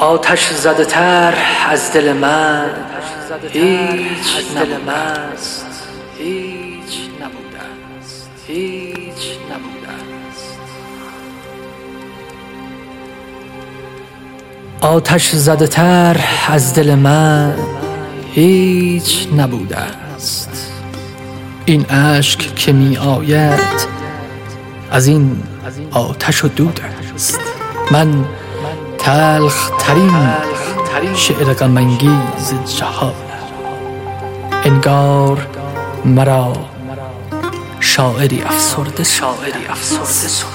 آتش زده تر از دل من هیچ نبوده است، هیچ نبوده است، هیچ نبوده است. آتش زده تر از دل من هیچ نبوده است. این اشک که می آید از این آتش و دود است. من تلخ ترین شعر غم انگیز جهان، انگار مرا شاعری افسرده سرده است.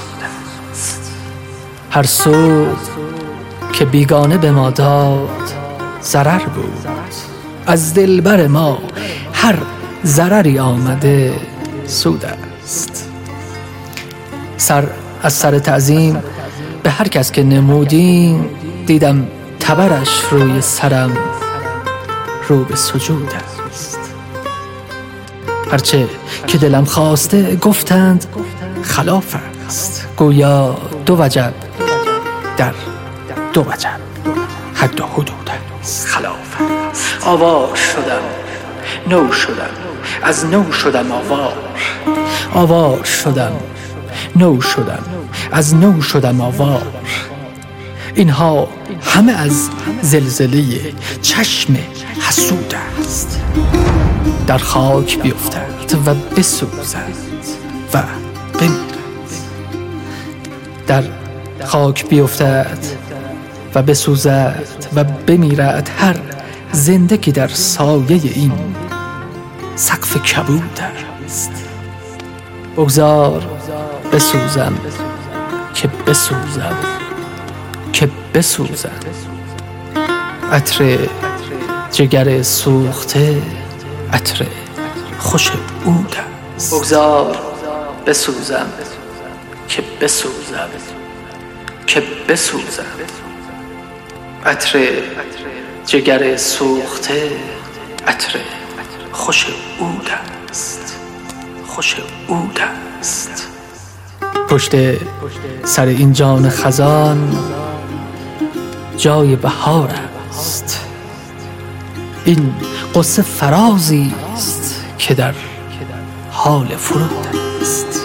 هر سود که بیگانه به ما داد ضرر بود. از دلبر ما هر ضرری آمده سود است. سر از سر تعظیم به هر کس که نمودیم، دیدم تبرش روی سرم رو به سجود است. هرچه که دلم خواسته گفتند خلاف است. گویا دو وجب در دو وجب حد و حدود است. خلاف است. آوار شدم نو شدم، از نو شدم آوار. آوار شدم نو شدم، از نو شدم آوار. اینها همه از زلزله چشم حسود است. در خاک بیفتد و بسوزد و بمیرد. در خاک بیفتد و بسوزد و بمیرد هر زنده که در سایه این سقف کبود است. بگذار بسوزم که بسوزم که بسوزم. عطر جگر سوخته عطر خوش عود است. بگذار بسوزم که بسوزم که بسوزم. عطر جگر سوخته عطر خوش عود است، خوش عود است. پشت سر این جان خزان جای بهار است. این قصه فرازی است که در حال فرود است.